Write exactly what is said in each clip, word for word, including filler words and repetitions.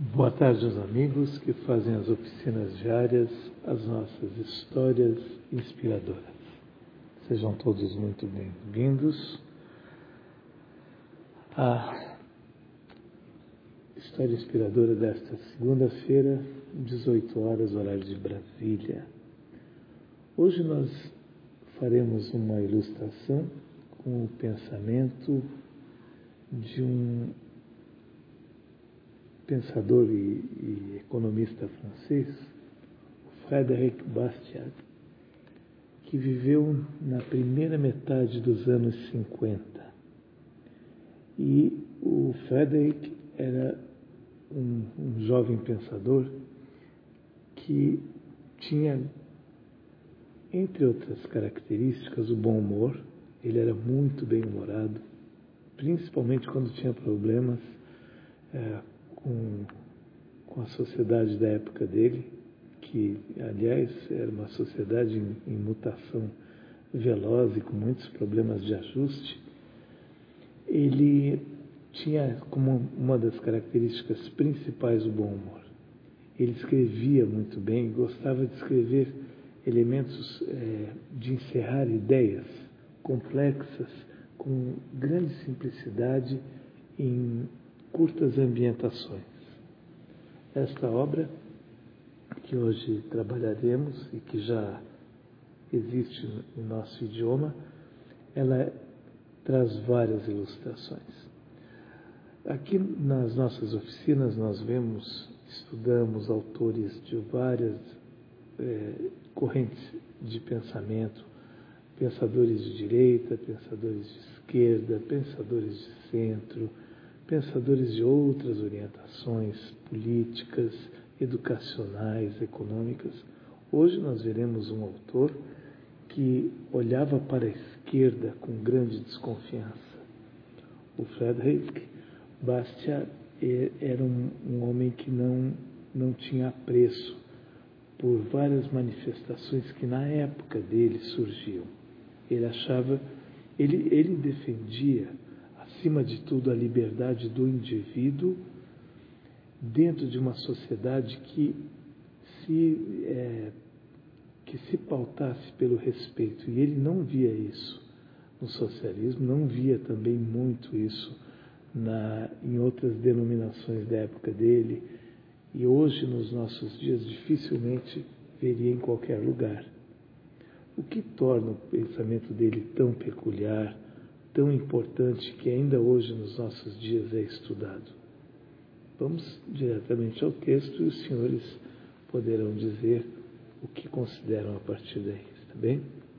Boa tarde aos amigos que fazem as oficinas diárias, as nossas histórias inspiradoras. Sejam todos muito bem-vindos. A história inspiradora desta segunda-feira, dezoito horas, horário de Brasília. Hoje nós faremos uma ilustração com o pensamento de um pensador e, e economista francês, Frédéric Bastiat, que viveu na primeira metade dos anos cinquenta. E o Frédéric era um, um jovem pensador que tinha, entre outras características, o bom humor. Ele era muito bem-humorado, principalmente quando tinha problemas é, com, com a sociedade da época dele, que, aliás, era uma sociedade em, em mutação veloz e com muitos problemas de ajuste. Ele tinha como uma das características principais o bom humor. Ele escrevia muito bem, gostava de escrever elementos, é, de encerrar ideias complexas com grande simplicidade em curtas ambientações. Esta obra, que hoje trabalharemos e que já existe em nosso idioma, ela traz várias ilustrações. Aqui nas nossas oficinas nós vemos, estudamos autores de várias é, correntes de pensamento, pensadores de direita, pensadores de esquerda, pensadores de centro, pensadores de outras orientações políticas, educacionais, econômicas. Hoje nós veremos um autor que olhava para a esquerda com grande desconfiança. O Frédéric Bastiat era um, um homem que não, não tinha apreço por várias manifestações que na época dele surgiam. Ele achava, ele, ele defendia, acima de tudo, a liberdade do indivíduo dentro de uma sociedade que se, é, que se pautasse pelo respeito. E ele não via isso no socialismo, não via também muito isso na, em outras denominações da época dele. E hoje, nos nossos dias, dificilmente veria em qualquer lugar. O que torna o pensamento dele tão peculiar, tão importante, que ainda hoje nos nossos dias é estudado? Vamos diretamente ao texto e os senhores poderão dizer o que consideram a partir daí, está bem?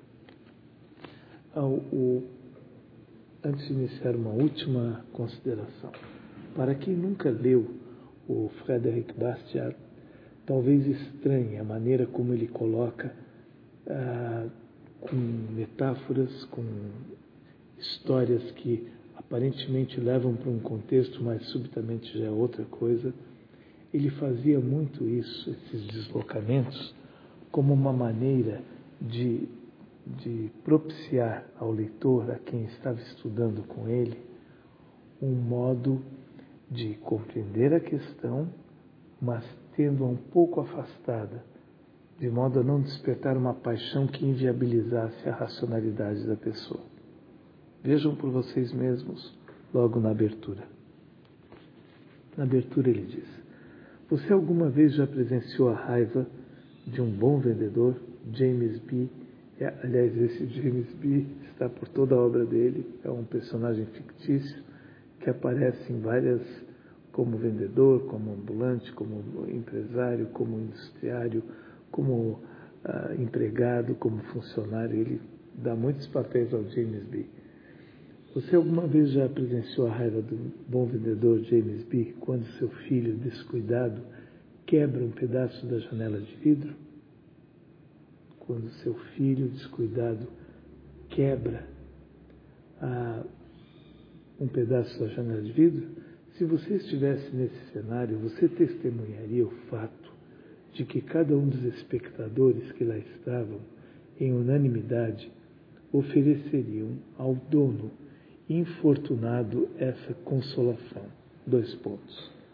Ao, o, antes de iniciar, uma última consideração. Para quem nunca leu o Frédéric Bastiat, talvez estranhe a maneira como ele coloca, ah, com metáforas, com histórias que aparentemente levam para um contexto, mas subitamente já é outra coisa. Ele fazia muito isso, esses deslocamentos, como uma maneira de, de propiciar ao leitor, a quem estava estudando com ele, um modo de compreender a questão, mas tendo-a um pouco afastada, de modo a não despertar uma paixão que inviabilizasse a racionalidade da pessoa. Vejam por vocês mesmos, logo na abertura. Na abertura ele diz: você alguma vez já presenciou a raiva de um bom vendedor, James B? É, aliás, esse James B está por toda a obra dele, é um personagem fictício que aparece em várias, como vendedor, como ambulante, como empresário, como industriário, como ah, empregado, como funcionário. Ele dá muitos papéis ao James B. Você alguma vez já presenciou a raiva do bom vendedor James B quando seu filho, descuidado, quebra um pedaço da janela de vidro? Quando seu filho, descuidado, quebra ah, um pedaço da janela de vidro? Se você estivesse nesse cenário, você testemunharia o fato de que cada um dos espectadores que lá estavam, em unanimidade, ofereceriam ao dono infortunado essa consolação. Dois pontos.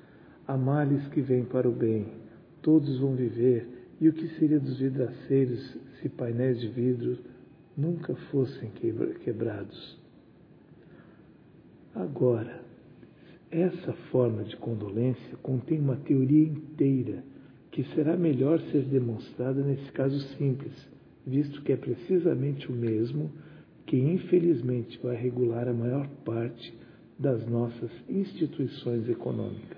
há males que vêm para o bem, todos vão viver, e o que seria dos vidraceiros se painéis de vidro nunca fossem quebrados? Agora, essa forma de condolência contém uma teoria inteira que será melhor ser demonstrada nesse caso simples, visto que é precisamente o mesmo que infelizmente vai regular a maior parte das nossas instituições econômicas.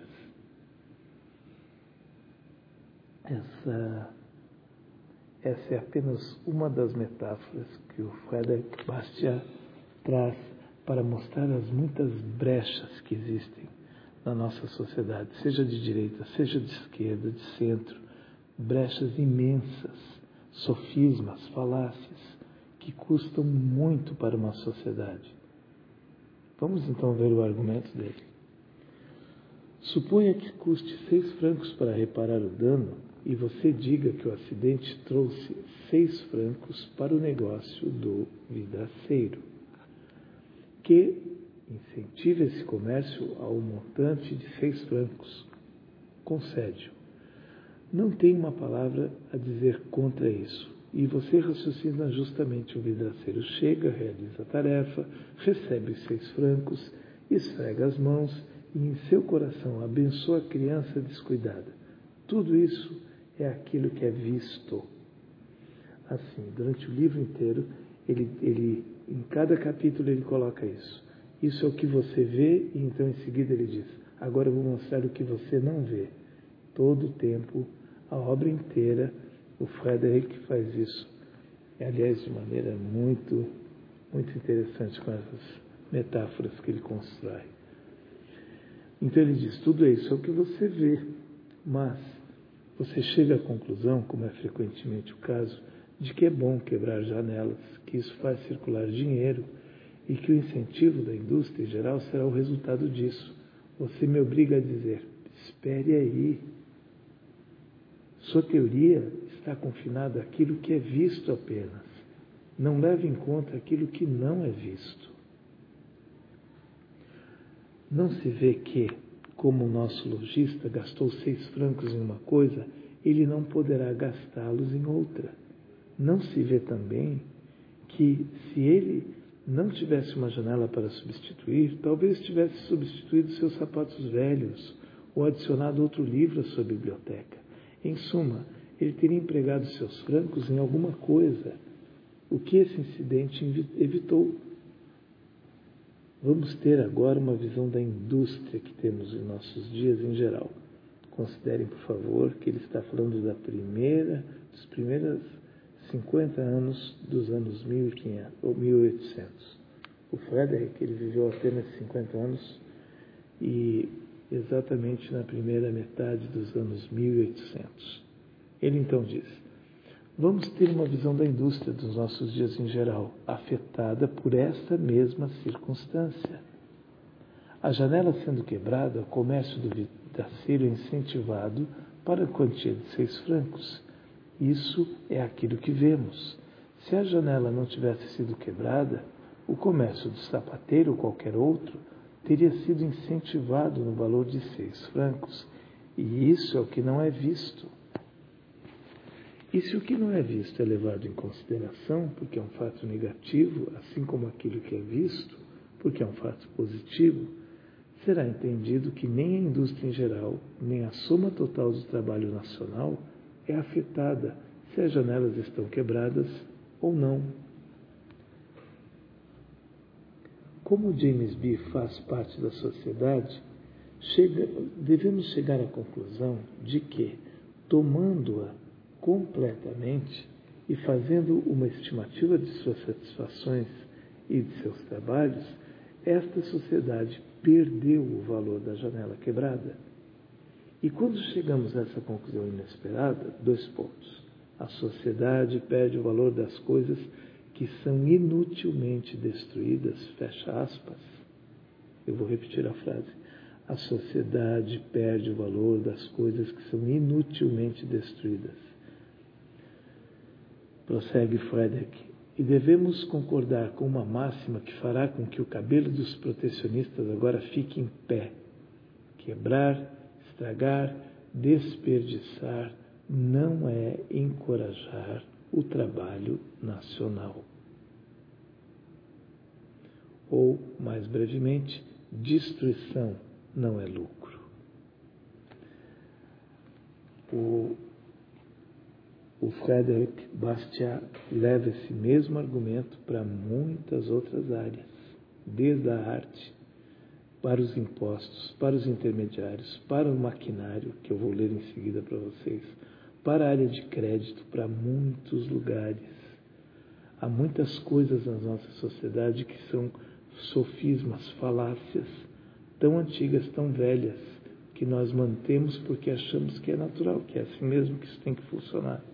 Essa, essa é apenas uma das metáforas que o Frederic Bastiat traz para mostrar as muitas brechas que existem na nossa sociedade, seja de direita, seja de esquerda, de centro, brechas imensas, sofismas, falácias, que custam muito para uma sociedade. Vamos então ver o argumento dele. Suponha que custe seis francos para reparar o dano e você diga que o acidente trouxe seis francos para o negócio do vidraceiro, que incentive esse comércio ao montante de seis francos. Concede-o. Não tem uma palavra a dizer contra isso. E você raciocina justamente. O vidraceiro chega, realiza a tarefa, recebe os seis francos, esfrega as mãos e em seu coração abençoa a criança descuidada. Tudo isso é aquilo que é visto. Assim, durante o livro inteiro, ele, ele, em cada capítulo ele coloca isso. Isso é o que você vê, e então em seguida ele diz, agora eu vou mostrar o que você não vê. Todo o tempo, a obra inteira, o Frederic faz isso. E, aliás, de maneira muito, muito interessante com essas metáforas que ele constrói. Então ele diz, tudo isso é o que você vê, mas você chega à conclusão, como é frequentemente o caso, de que é bom quebrar janelas, que isso faz circular dinheiro e que o incentivo da indústria em geral será o resultado disso. Você me obriga a dizer, espere aí. Sua teoria está confinada àquilo que é visto apenas. Não leve em conta aquilo que não é visto. Não se vê que, como o nosso lojista gastou seis francos em uma coisa, ele não poderá gastá-los em outra. Não se vê também que, se ele não tivesse uma janela para substituir, talvez tivesse substituído seus sapatos velhos ou adicionado outro livro à sua biblioteca. Em suma, ele teria empregado seus francos em alguma coisa, o que esse incidente evitou. Vamos ter agora uma visão da indústria que temos em nossos dias em geral. Considerem, por favor, que ele está falando da primeira, dos primeiros cinquenta anos dos anos mil e quinhentos ou mil e oitocentos. O Frederic, ele viveu apenas cinquenta anos e exatamente na primeira metade dos anos mil e oitocentos. Ele então diz, vamos ter uma visão da indústria dos nossos dias em geral, afetada por esta mesma circunstância. A janela sendo quebrada, o comércio do vidraceiro é incentivado para a quantia de seis francos. Isso é aquilo que vemos. Se a janela não tivesse sido quebrada, o comércio do sapateiro ou qualquer outro teria sido incentivado no valor de seis francos. E isso é o que não é visto. E se o que não é visto é levado em consideração, porque é um fato negativo, assim como aquilo que é visto, porque é um fato positivo, será entendido que nem a indústria em geral, nem a soma total do trabalho nacional é afetada se as janelas estão quebradas ou não. Como James B. faz parte da sociedade, chega, devemos chegar à conclusão de que, tomando-a completamente e fazendo uma estimativa de suas satisfações e de seus trabalhos, esta sociedade perdeu o valor da janela quebrada. E quando chegamos a essa conclusão inesperada, dois pontos. A sociedade perde o valor das coisas que são inutilmente destruídas, fecha aspas. Eu vou repetir a frase. A sociedade perde o valor das coisas que são inutilmente destruídas. Prossegue Frederic. E devemos concordar com uma máxima que fará com que o cabelo dos protecionistas agora fique em pé. Quebrar estragar, desperdiçar, não é encorajar o trabalho nacional. Ou, mais brevemente, destruição não é lucro. O, o Frederic Bastiat leva esse mesmo argumento para muitas outras áreas, desde a arte, para os impostos, para os intermediários, para o maquinário, que eu vou ler em seguida para vocês, para a área de crédito, para muitos lugares. Há muitas coisas na nossa sociedade que são sofismas, falácias, tão antigas, tão velhas, que nós mantemos porque achamos que é natural, que é assim mesmo que isso tem que funcionar.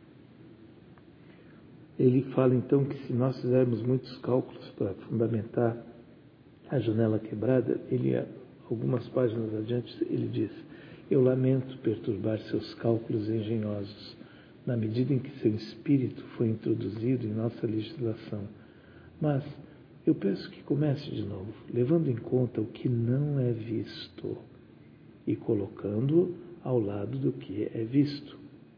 Ele fala então que se nós fizermos muitos cálculos para fundamentar a janela quebrada, ele, algumas páginas adiante, ele diz: eu lamento perturbar seus cálculos engenhosos, na medida em que seu espírito foi introduzido em nossa legislação. Mas eu peço que comece de novo, levando em conta o que não é visto e colocando-o ao lado do que é visto.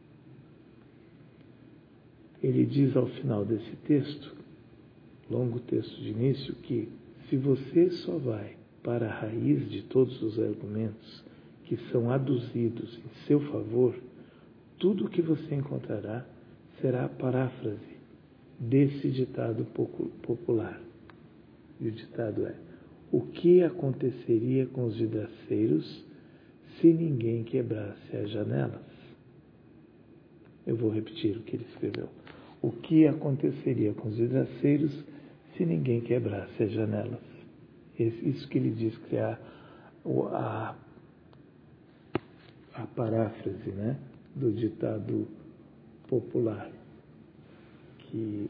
Ele diz ao final desse texto, longo texto de início, que se você só vai para a raiz de todos os argumentos que são aduzidos em seu favor, tudo o que você encontrará será a paráfrase desse ditado popular. E o ditado é: o que aconteceria com os vidraceiros se ninguém quebrasse as janelas? Eu vou repetir o que ele escreveu. O que aconteceria com os vidraceiros se ninguém quebrasse as janelas? Isso que ele diz que é a, a, a paráfrase, né, do ditado popular que,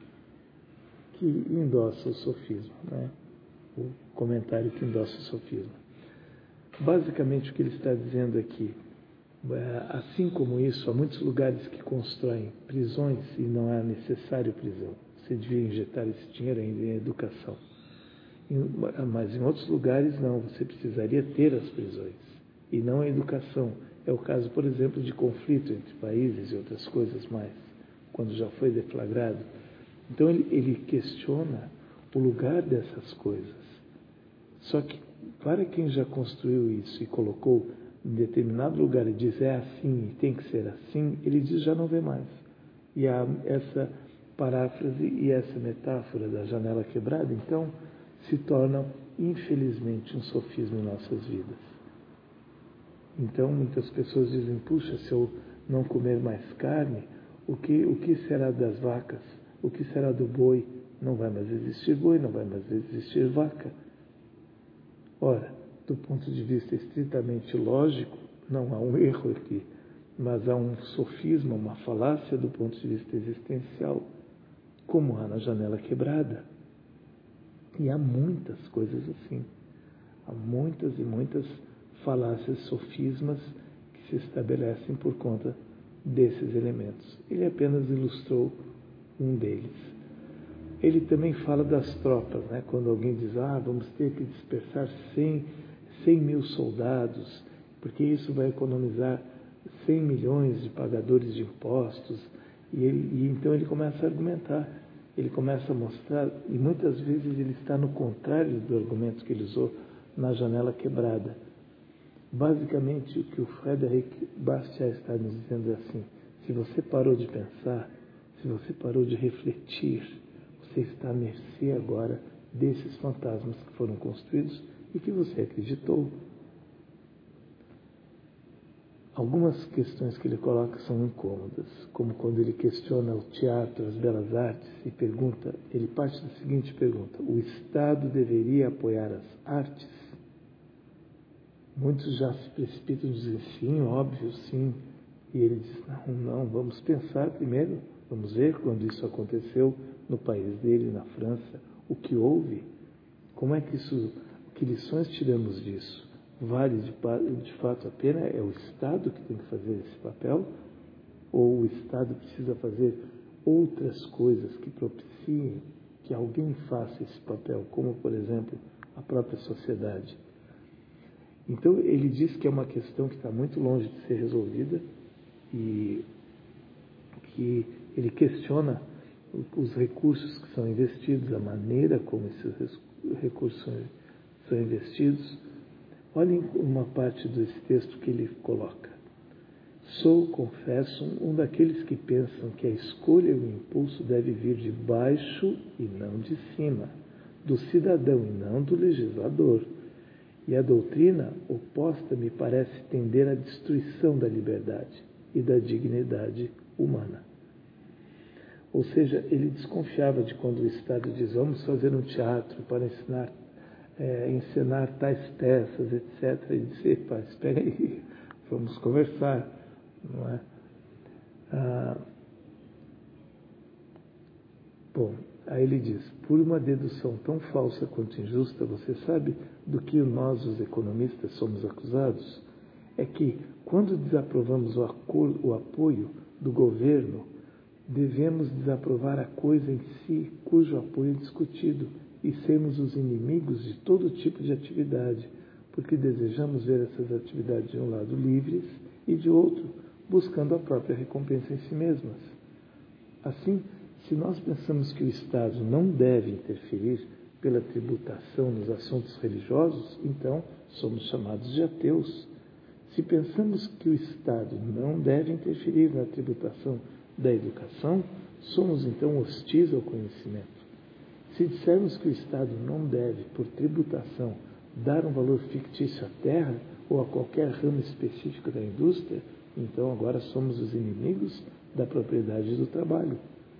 que endossa o sofisma, né? O comentário que endossa o sofisma. Basicamente o que ele está dizendo aqui, assim como isso, há muitos lugares que constroem prisões e não é necessário prisão. Você devia injetar esse dinheiro em educação. Mas em outros lugares não, você precisaria ter as prisões e não a educação. É o caso, por exemplo, de conflito entre países e outras coisas mais, quando já foi deflagrado. Então ele, ele questiona o lugar dessas coisas. Só que para quem já construiu isso e colocou em determinado lugar e diz é assim e tem que ser assim, ele diz já não vê mais. E há essa paráfrase e essa metáfora da janela quebrada, então, se tornam, infelizmente, um sofisma em nossas vidas. Então, muitas pessoas dizem, puxa, se eu não comer mais carne, o que, o que será das vacas? O que será do boi? Não vai mais existir boi, não vai mais existir vaca. Ora, do ponto de vista estritamente lógico, não há um erro aqui, mas há um sofisma, uma falácia do ponto de vista existencial, como há na janela quebrada. E há muitas coisas assim. Há muitas e muitas falácias, sofismas que se estabelecem por conta desses elementos. Ele apenas ilustrou um deles. Ele também fala das tropas, né? Quando alguém diz, ah, vamos ter que dispersar cem mil soldados, porque isso vai economizar cem milhões de pagadores de impostos. E, ele, e então ele começa a argumentar. Ele começa a mostrar, e muitas vezes ele está no contrário do argumento que ele usou na janela quebrada. Basicamente, o que o Frederic Bastiat está nos dizendo é assim: se você parou de pensar, se você parou de refletir, você está à mercê agora desses fantasmas que foram construídos e que você acreditou. Algumas questões que ele coloca são incômodas, como quando ele questiona o teatro, as belas artes, e pergunta, ele parte da seguinte pergunta: o Estado deveria apoiar as artes? Muitos já se precipitam e dizem sim, óbvio, sim. E ele diz, não, não, vamos pensar primeiro, vamos ver quando isso aconteceu no país dele, na França, o que houve, como é que isso, que lições tiramos disso? Vale de, de fato a pena? É o Estado que tem que fazer esse papel? Ou o Estado precisa fazer outras coisas que propiciem que alguém faça esse papel, como, por exemplo, a própria sociedade? Então, ele diz que é uma questão que está muito longe de ser resolvida e que ele questiona os recursos que são investidos, a maneira como esses recursos são investidos. Olhem uma parte desse texto que ele coloca. Sou, confesso, um daqueles que pensam que a escolha e o impulso deve vir de baixo e não de cima, do cidadão e não do legislador. E a doutrina oposta me parece tender à destruição da liberdade e da dignidade humana. Ou seja, ele desconfiava de quando o Estado diz vamos fazer um teatro para ensinar, é, encenar tais peças, etcétera. Ele disse, epa, espera aí, vamos conversar, não é? Ah, bom, aí ele diz, por uma dedução tão falsa quanto injusta, você sabe do que nós, os economistas, somos acusados? É que, quando desaprovamos o, acordo, o apoio do governo, devemos desaprovar a coisa em si, cujo apoio é discutido, e sermos os inimigos de todo tipo de atividade, porque desejamos ver essas atividades de um lado livres e de outro, buscando a própria recompensa em si mesmas. Assim, se nós pensamos que o Estado não deve interferir pela tributação nos assuntos religiosos, então somos chamados de ateus. Se pensamos que o Estado não deve interferir na tributação da educação, somos então hostis ao conhecimento. Se dissermos que o Estado não deve, por tributação, dar um valor fictício à terra ou a qualquer ramo específico da indústria, então agora somos os inimigos da propriedade do trabalho.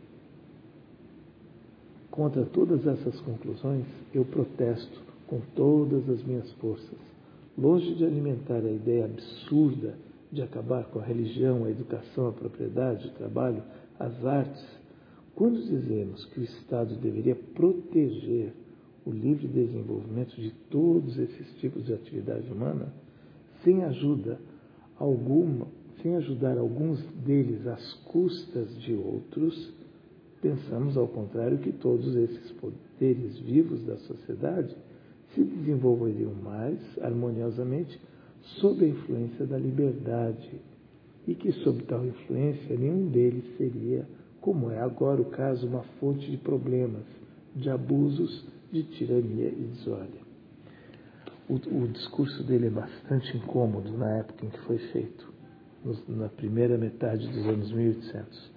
Contra todas essas conclusões, eu protesto com todas as minhas forças. Longe de alimentar a ideia absurda de acabar com a religião, a educação, a propriedade, o trabalho, as artes, quando dizemos que o Estado deveria proteger o livre desenvolvimento de todos esses tipos de atividade humana, sem ajuda alguma, sem ajudar alguns deles às custas de outros, pensamos, ao contrário, que todos esses poderes vivos da sociedade se desenvolveriam mais harmoniosamente sob a influência da liberdade, e que, sob tal influência, nenhum deles seria, como é agora o caso, uma fonte de problemas, de abusos, de tirania e desordem. O, o discurso dele é bastante incômodo na época em que foi feito, na primeira metade dos anos mil e oitocentos.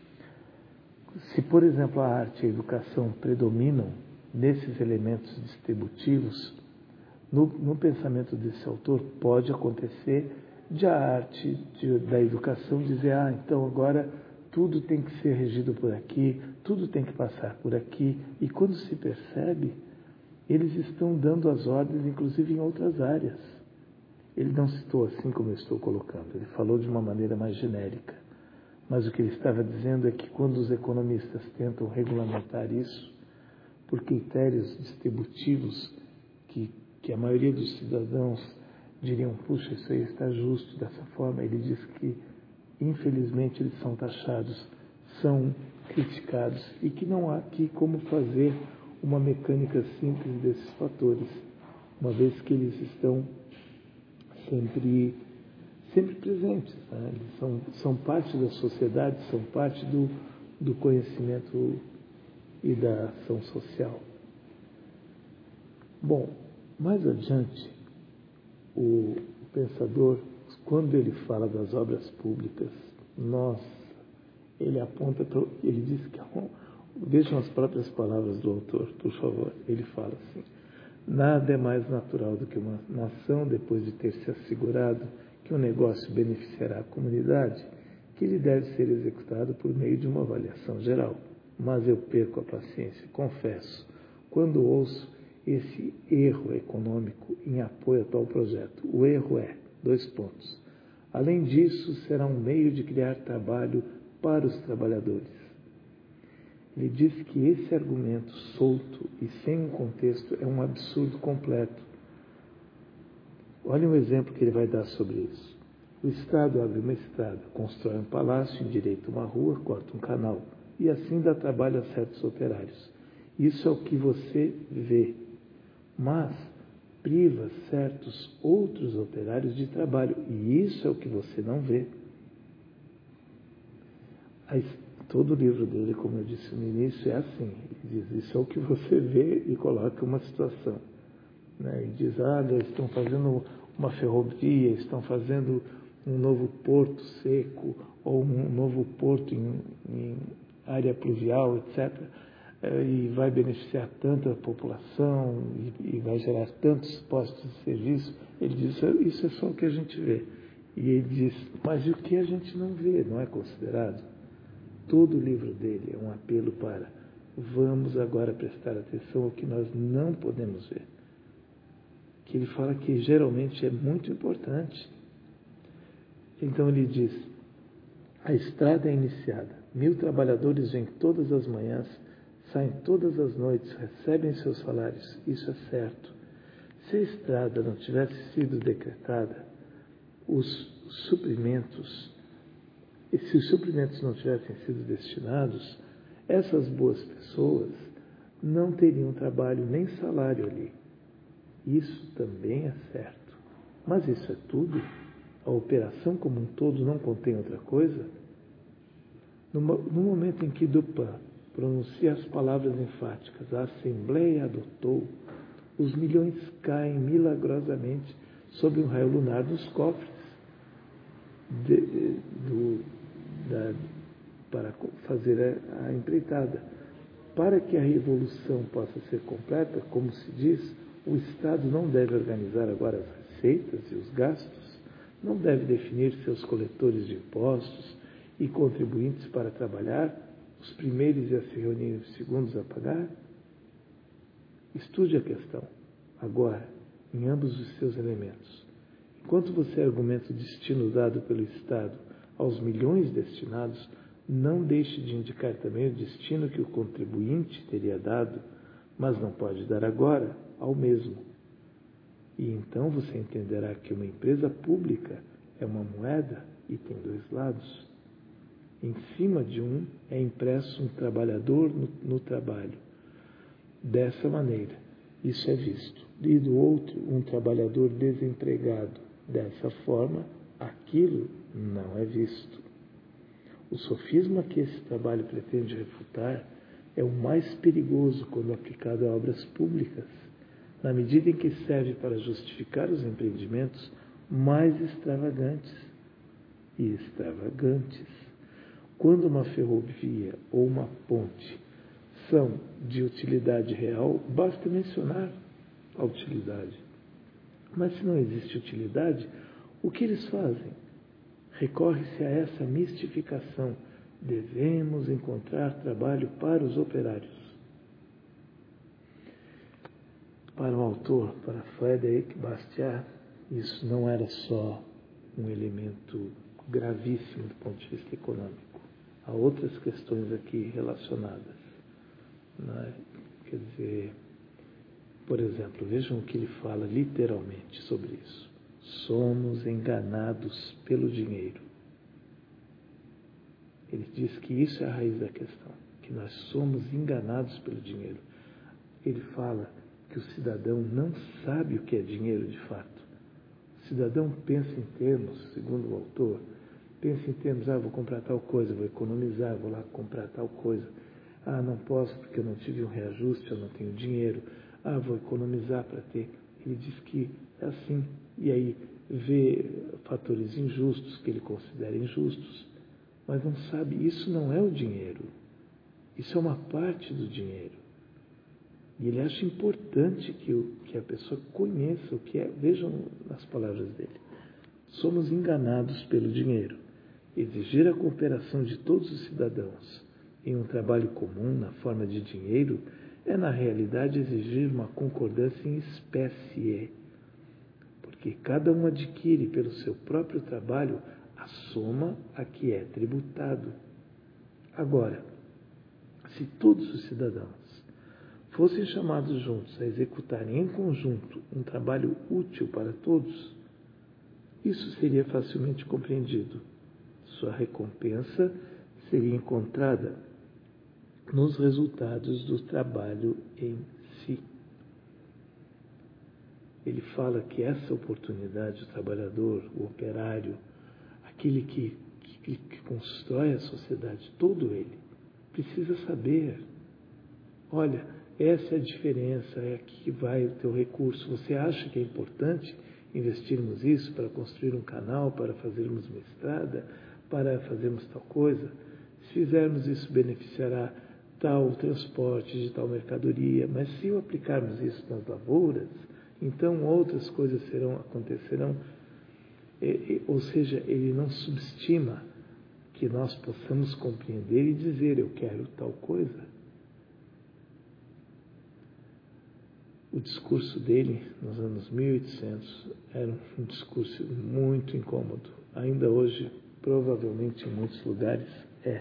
Se, por exemplo, a arte e a educação predominam nesses elementos distributivos, no, no pensamento desse autor pode acontecer de a arte de, da educação dizer, ah, então agora tudo tem que ser regido por aqui, tudo tem que passar por aqui, e quando se percebe, eles estão dando as ordens, inclusive em outras áreas. Ele não citou assim como eu estou colocando, ele falou de uma maneira mais genérica. Mas o que ele estava dizendo é que quando os economistas tentam regulamentar isso, por critérios distributivos, que, que a maioria dos cidadãos diriam, puxa, isso aí está justo dessa forma, ele diz que, infelizmente, eles são taxados, são criticados, e que não há aqui como fazer uma mecânica simples desses fatores, uma vez que eles estão sempre, sempre presentes, né? Eles são, são parte da sociedade, são parte do, do conhecimento e da ação social. Bom, mais adiante, o pensador, quando ele fala das obras públicas, nossa, ele aponta, pro, ele diz que, vejam as próprias palavras do autor, por favor, ele fala assim, nada é mais natural do que uma nação, depois de ter se assegurado que o negócio beneficiará a comunidade, que ele deve ser executado por meio de uma avaliação geral. Mas eu perco a paciência, confesso, quando ouço esse erro econômico em apoio a tal projeto. O erro é, dois pontos. Além disso, será um meio de criar trabalho para os trabalhadores. Ele diz que esse argumento solto e sem um contexto é um absurdo completo. Olha um exemplo que ele vai dar sobre isso. O Estado abre uma estrada, constrói um palácio, endireita uma rua, corta um canal, e assim dá trabalho a certos operários. Isso é o que você vê. Mas priva certos outros operários de trabalho. E isso é o que você não vê. Todo o livro dele, como eu disse no início, é assim. Ele diz, isso é o que você vê e coloca uma situação. Né? Ele diz, ah, eles estão fazendo uma ferrovia, estão fazendo um novo porto seco, ou um novo porto em, em área pluvial, etcétera, e vai beneficiar tanto a população, e, e vai gerar tantos postos de serviço. Ele diz, isso é só o que a gente vê. E ele diz, mas e o que a gente não vê, não é considerado? Todo o livro dele é um apelo para vamos agora prestar atenção ao que nós não podemos ver. Que ele fala que geralmente é muito importante. Então ele diz, a estrada é iniciada, mil trabalhadores vêm todas as manhãs, saem todas as noites, recebem seus salários, isso é certo. Se a estrada não tivesse sido decretada, os suprimentos E se os suprimentos não tivessem sido destinados, essas boas pessoas não teriam trabalho nem salário ali. Isso também é certo. Mas isso é tudo? A operação como um todo não contém outra coisa? No, no momento em que Dupin pronuncia as palavras enfáticas, a Assembleia adotou, os milhões caem milagrosamente sob um raio lunar dos cofres de, do Da, para fazer a, a empreitada. Para que a revolução possa ser completa, como se diz, o Estado não deve organizar agora as receitas e os gastos, não deve definir seus coletores de impostos e contribuintes para trabalhar, os primeiros a se reunir e os segundos a pagar? Estude a questão, agora, em ambos os seus elementos. Enquanto você argumenta o destino dado pelo Estado aos milhões destinados, não deixe de indicar também o destino que o contribuinte teria dado, mas não pode dar agora ao mesmo. E então você entenderá que uma empresa pública é uma moeda e tem dois lados. Em cima de um é impresso um trabalhador no, no trabalho. Dessa maneira, isso é visto. E do outro, um trabalhador desempregado. Dessa forma, aquilo não é visto. O sofisma que esse trabalho pretende refutar é o mais perigoso quando aplicado a obras públicas, na medida em que serve para justificar os empreendimentos mais extravagantes e extravagantes. Quando uma ferrovia ou uma ponte são de utilidade real, basta mencionar a utilidade. Mas se não existe utilidade, o que eles fazem? Recorre-se a essa mistificação. Devemos encontrar trabalho para os operários. Para o autor, para Frédéric Bastiat, isso não era só um elemento gravíssimo do ponto de vista econômico. Há outras questões aqui relacionadas. Né? Quer dizer, por exemplo, vejam o que ele fala literalmente sobre isso. Somos enganados pelo dinheiro. Ele diz que isso é a raiz da questão, que nós somos enganados pelo dinheiro. Ele fala que o cidadão não sabe o que é dinheiro de fato. O cidadão pensa em termos, segundo o autor, pensa em termos, ah, vou comprar tal coisa, vou economizar, vou lá comprar tal coisa. Ah, não posso porque eu não tive um reajuste, eu não tenho dinheiro. Ah, vou economizar para ter. Ele diz que é assim. E aí vê fatores injustos que ele considera injustos, mas não sabe, isso não é o dinheiro. Isso é uma parte do dinheiro. E ele acha importante que, o, que a pessoa conheça o que é. Vejam as palavras dele. Somos enganados pelo dinheiro. Exigir a cooperação de todos os cidadãos em um trabalho comum na forma de dinheiro é, na realidade, exigir uma concordância em espécie, porque cada um adquire pelo seu próprio trabalho a soma a que é tributado. Agora, se todos os cidadãos fossem chamados juntos a executarem em conjunto um trabalho útil para todos, isso seria facilmente compreendido. Sua recompensa seria encontrada nos resultados do trabalho em si. ele fala que essa oportunidade, o trabalhador, o operário, aquele que, que, que constrói a sociedade, todo ele, precisa saber, olha, essa é a diferença, é aqui que vai o teu recurso. Você acha que é importante investirmos isso para construir um canal, para fazermos uma estrada, para fazermos tal coisa? Se fizermos isso, beneficiará tal transporte de tal mercadoria, mas se aplicarmos isso nas lavouras, então outras coisas serão, acontecerão. E, e, ou seja, ele não subestima que nós possamos compreender e dizer, eu quero tal coisa. O discurso dele, nos anos mil e oitocentos, era um discurso muito incômodo. Ainda hoje, provavelmente em muitos lugares, é.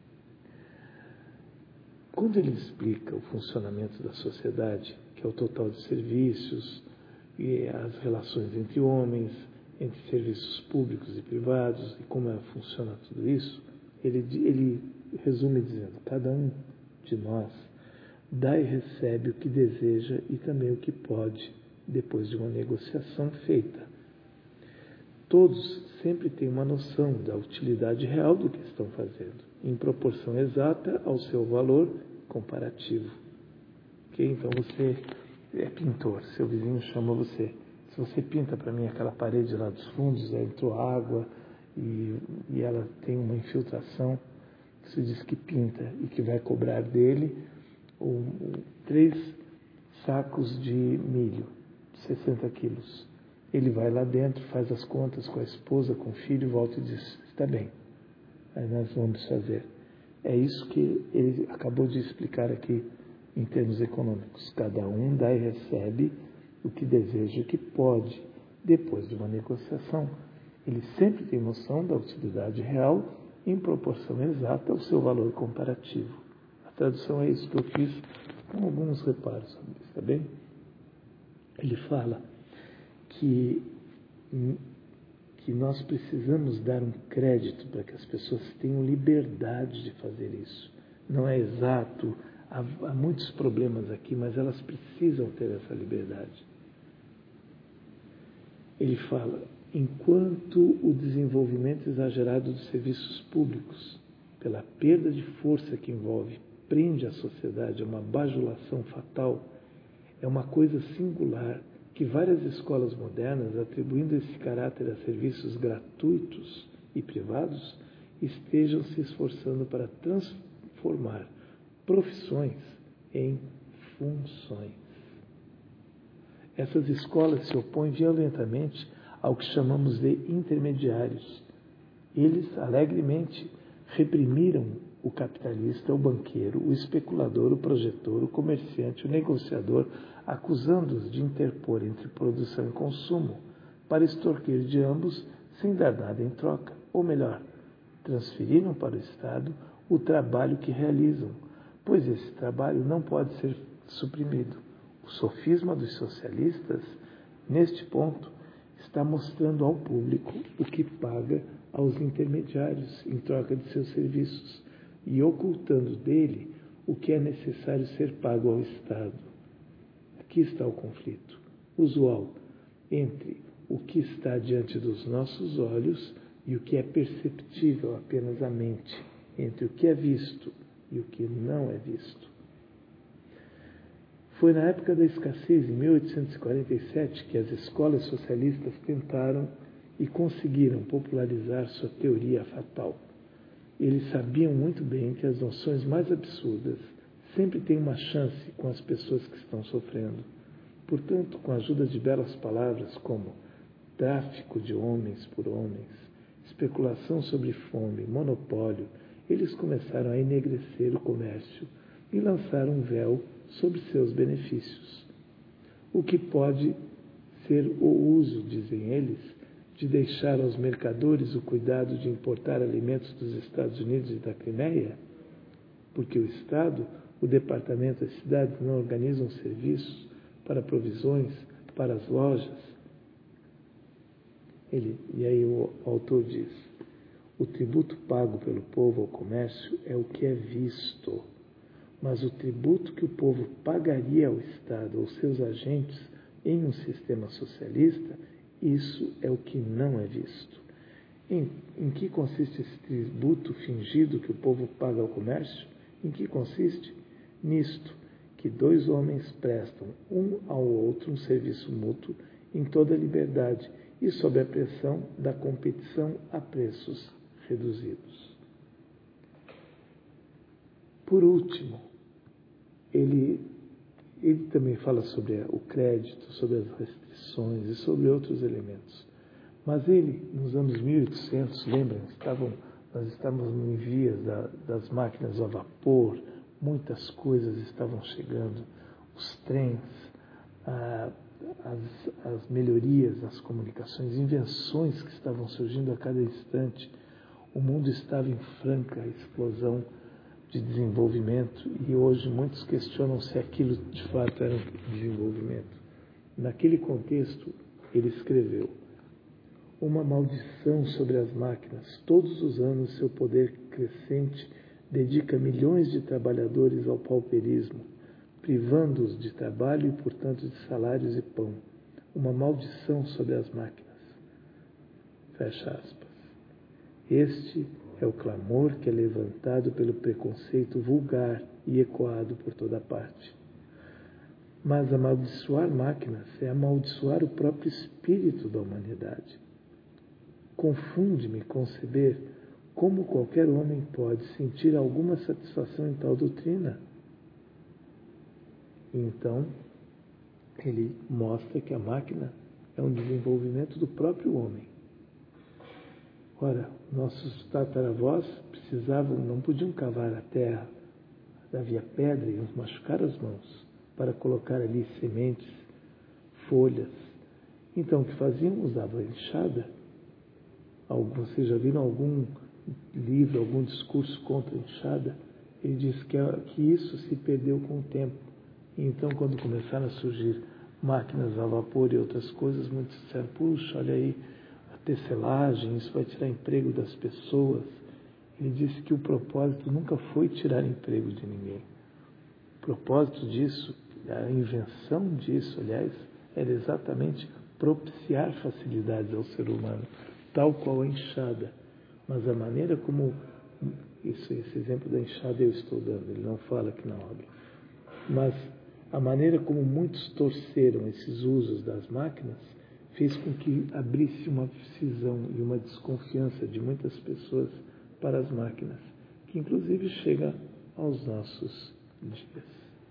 Quando ele explica o funcionamento da sociedade, que é o total de serviços e as relações entre homens, entre serviços públicos e privados, e como é, funciona tudo isso, ele, ele resume dizendo, cada um de nós dá e recebe o que deseja e também o que pode, depois de uma negociação feita. Todos sempre têm uma noção da utilidade real do que estão fazendo, em proporção exata ao seu valor comparativo. Okay? Então você é pintor, seu vizinho chama você. Se você pinta para mim aquela parede lá dos fundos, aí entrou água e, e ela tem uma infiltração, você diz que pinta e que vai cobrar dele um, um, três sacos de milho, sessenta quilos. Ele vai lá dentro, faz as contas com a esposa, com o filho, volta e diz, está bem, aí nós vamos fazer. É isso que ele acabou de explicar aqui em termos econômicos. Cada um dá e recebe o que deseja e o que pode. Depois de uma negociação, ele sempre tem noção da utilidade real em proporção exata ao seu valor comparativo. A tradução é isso que eu fiz com alguns reparos sobre isso, está bem? Ele fala que, que nós precisamos dar um crédito para que as pessoas tenham liberdade de fazer isso. Não é exato, há, há muitos problemas aqui, mas elas precisam ter essa liberdade. Ele fala, enquanto o desenvolvimento exagerado dos serviços públicos, pela perda de força que envolve, prende a sociedade a uma bajulação fatal, é uma coisa singular que várias escolas modernas, atribuindo esse caráter a serviços gratuitos e privados, estejam se esforçando para transformar profissões em funções. Essas escolas se opõem violentamente ao que chamamos de intermediários. Eles alegremente reprimiram o capitalista, o banqueiro, o especulador, o projetor, o comerciante, o negociador, acusando-os de interpor entre produção e consumo, para extorquir de ambos sem dar nada em troca. Ou melhor, transferiram para o Estado o trabalho que realizam, pois esse trabalho não pode ser suprimido. O sofisma dos socialistas, neste ponto, está mostrando ao público o que paga aos intermediários em troca de seus serviços e ocultando dele o que é necessário ser pago ao Estado. Aqui está o conflito usual entre o que está diante dos nossos olhos e o que é perceptível apenas à mente, entre o que é visto e o que não é visto. Foi na época da escassez, em mil oitocentos e quarenta e sete, que as escolas socialistas tentaram e conseguiram popularizar sua teoria fatal. Eles sabiam muito bem que as noções mais absurdas sempre têm uma chance com as pessoas que estão sofrendo. Portanto, com a ajuda de belas palavras como tráfico de homens por homens, especulação sobre fome, monopólio, eles começaram a enegrecer o comércio e lançaram um véu sobre seus benefícios. O que pode ser o uso, dizem eles, de deixar aos mercadores o cuidado de importar alimentos dos Estados Unidos e da Crimeia? Porque o Estado, o departamento, as cidades não organizam serviços para provisões, para as lojas? Ele, e aí o autor diz, o tributo pago pelo povo ao comércio é o que é visto, mas o tributo que o povo pagaria ao Estado, aos seus agentes, Em um sistema socialista, isso é o que não é visto. Em, em que consiste esse tributo fingido que o povo paga ao comércio? Em que consiste? Nisto, que dois homens prestam um ao outro um serviço mútuo em toda a liberdade e sob a pressão da competição a preços reduzidos. Por último, ele, ele também fala sobre o crédito, sobre as restrições e sobre outros elementos. Mas ele, nos anos mil e oitocentos, lembram, estavam, nós estávamos em vias da, das máquinas a vapor, muitas coisas estavam chegando, os trens, ah, as, as melhorias nas comunicações, invenções que estavam surgindo a cada instante. O mundo estava em franca explosão de desenvolvimento e hoje muitos questionam se aquilo de fato era um desenvolvimento. Naquele contexto, ele escreveu: uma maldição sobre as máquinas. Todos os anos, seu poder crescente dedica milhões de trabalhadores ao pauperismo, privando-os de trabalho e, portanto, de salários e pão. Uma maldição sobre as máquinas. Fecha aspas. Este é o clamor que é levantado pelo preconceito vulgar e ecoado por toda parte. Mas amaldiçoar máquinas é amaldiçoar o próprio espírito da humanidade. Confunde-me conceber como qualquer homem pode sentir alguma satisfação em tal doutrina. Então, ele mostra que a máquina é um desenvolvimento do próprio homem. Ora, nossos tataravós precisavam, não podiam cavar a terra, havia pedra e nos machucar as mãos para colocar ali sementes, folhas. Então, o que faziam? Usavam a enxada. Vocês já viram algum livro, algum discurso contra a enxada? Ele diz que, que isso se perdeu com o tempo. Então, quando começaram a surgir máquinas a vapor e outras coisas, muitos disseram: puxa, olha aí, a tecelagem, isso vai tirar emprego das pessoas. Ele disse que o propósito nunca foi tirar emprego de ninguém. O propósito disso, a invenção disso, aliás, era exatamente propiciar facilidades ao ser humano, tal qual a enxada. Mas a maneira como, isso, esse exemplo da enxada eu estou dando, ele não fala aqui na obra, mas a maneira como muitos torceram esses usos das máquinas fez com que abrisse uma cisão e uma desconfiança de muitas pessoas para as máquinas, que inclusive chega aos nossos dias.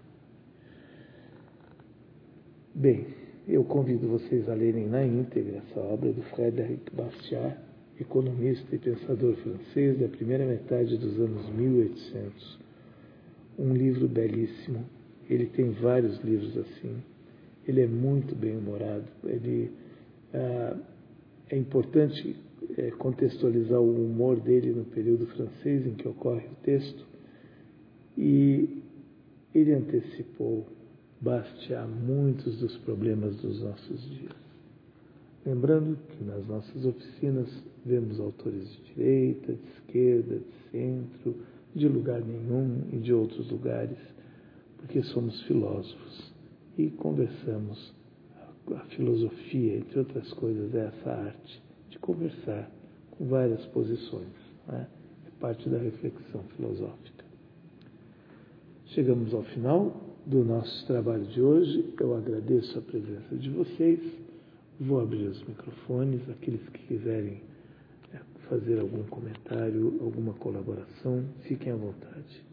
Bem, eu convido vocês a lerem na íntegra essa obra do Frédéric Bastiat, economista e pensador francês da primeira metade dos anos mil e oitocentos. Um livro belíssimo. Ele tem vários livros assim. Ele é muito bem-humorado. Ele, ah, é importante é, contextualizar o humor dele no período francês em que ocorre o texto. E ele antecipou Bastiat muitos dos problemas dos nossos dias. Lembrando que nas nossas oficinas vemos autores de direita, de esquerda, de centro, de lugar nenhum e de outros lugares, porque somos filósofos e conversamos. A filosofia, entre outras coisas, é essa arte de conversar com várias posições, né? É parte da reflexão filosófica. Chegamos ao final do nosso trabalho de hoje. Eu agradeço a presença de vocês. Vou abrir os microfones. Aqueles que quiserem fazer algum comentário, alguma colaboração, fiquem à vontade.